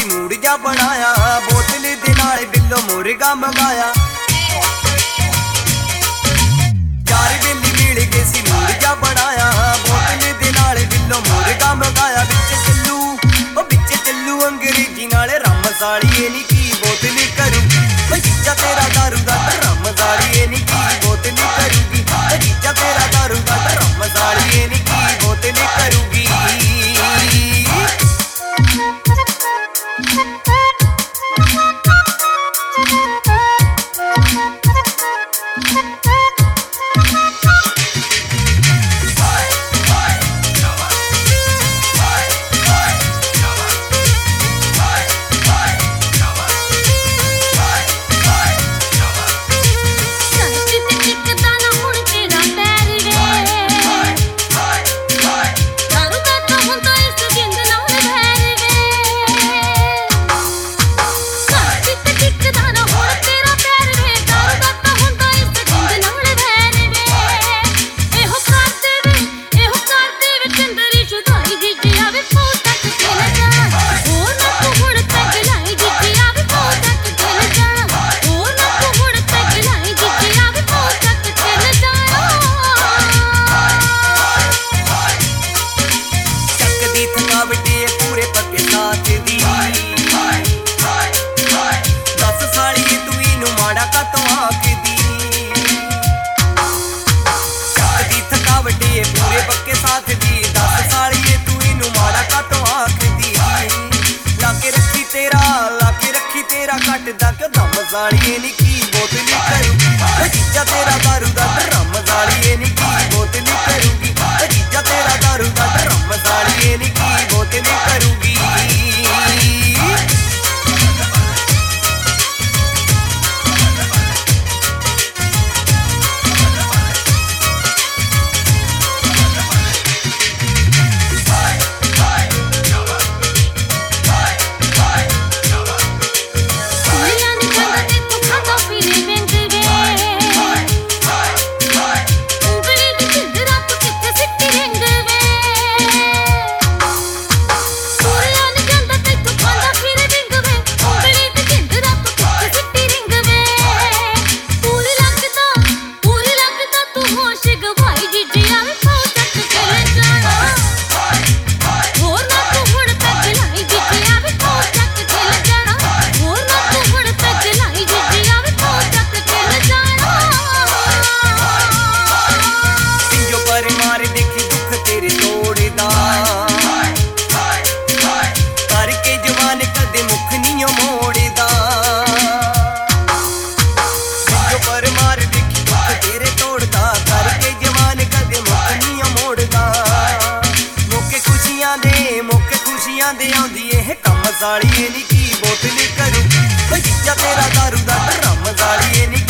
सी mood जा बनाया, बोतल दे नाल बिल्लो मुर्गा मंगाया। चार बेली मिल गए सी मूड जा बनाया, बोतल दे नाल बिल्लो मुर्गा मंगाया। बिच चलू अंग्रेजी नाल रम साली नी की बोतल करूगी, जीजा तेरा दारू दा रम साली नी की बोतल करूगी, जीजा तेरा दारू दा रम साली नी की बोतल करूगी। पूरे पक्के साथ दी दस साली तू इनू माड़ा कातों आखदी, चकदी थकावट पूरे पक्के साथ दी, दस साली तू इनू माड़ा कातों आखदी। लाके रखी तेरा कटदा क्यों दम साली नी की बोतल करूगी, जीजा तेरा दारू दा रम साली नी की बोतल करूगी, जीजा तेरा दारू दा रम साली नी की बोतल करूगी। करके जवान कदे मुख नहीं मोड़दा, पर मार देखी दुख तेरे तोड़दा, करके जवान कदे मुख नहीं मोड़दा। मौके खुशियां दे आउंदी एह कम साली नी की बोतल करूगी, जीजा तेरा दारू दा रम साली नी